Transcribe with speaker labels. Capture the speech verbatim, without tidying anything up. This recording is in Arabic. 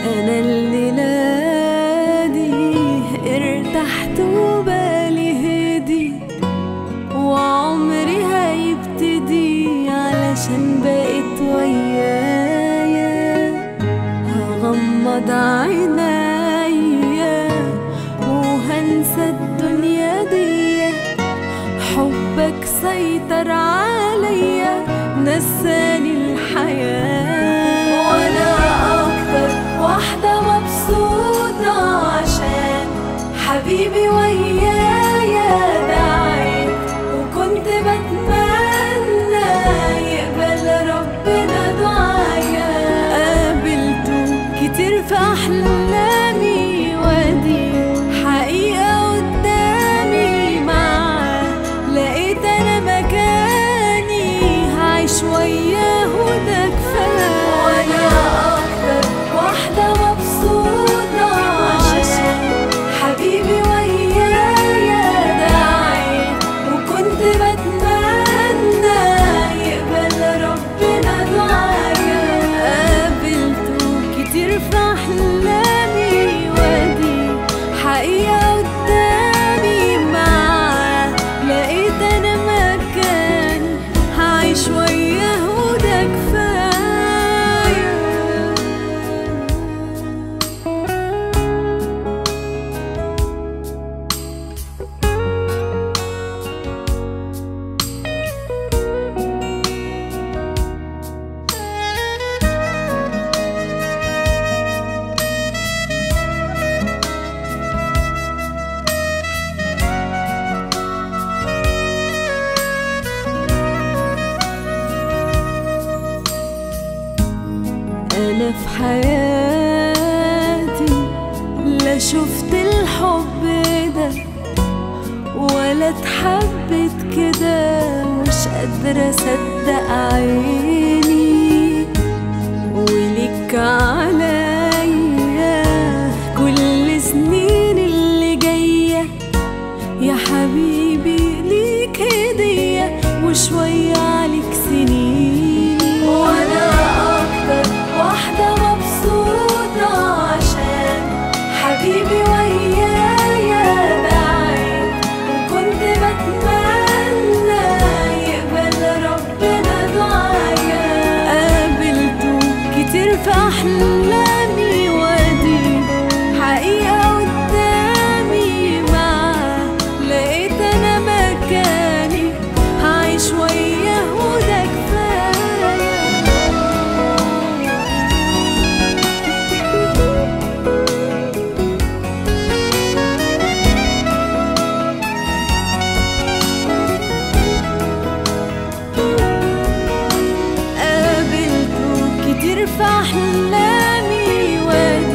Speaker 1: أنا الليلة دي ارتحت وبالي هدي، وعمري هيبتدي علشان بقيت ويايا. هغمض عينيا وهنسى الدنيا دي، حبك سيطر عليا نساني الحياة. وانا اكتر واحدة مبسوطة عشان حبيبي ويايا. دعيت وكنت بتمنى يقبل ربنا دعايا. قابلته كتير في احلامي ودي حقيقة قدامي، معاه لقيت انا مكاني هعيش وياه وده كفاية. وانا اكتر واحدة مبسوطة عشان حبيبي ويايا. دعيت وكنت بتمنى يقبل ربنا دعايا. قابلته كتير في احلامي ودي حقيقة قدامي، معاه لقيت انا مكاني هعيش وياه وده كفاية. أنا في حياتي لا شفت الحب ده ولا اتحبت كده، مش قادرة أصدق عيني. وليك عليا كل سنين اللي جاية يا حبيبي، ليك هدية وشوية عليك سنين. وأنا أكتر واحدة مبسوطة عشان حبيبي ويايا. دعيت وكنت بتمنى يقبل ربنا دعايا. قابلته كتير في أحلامي ودي حقيقة قدامي، معاه لقيت أنا مكاني هعيش وياه وده كفاية. قابلته كتير في أحلامي ودي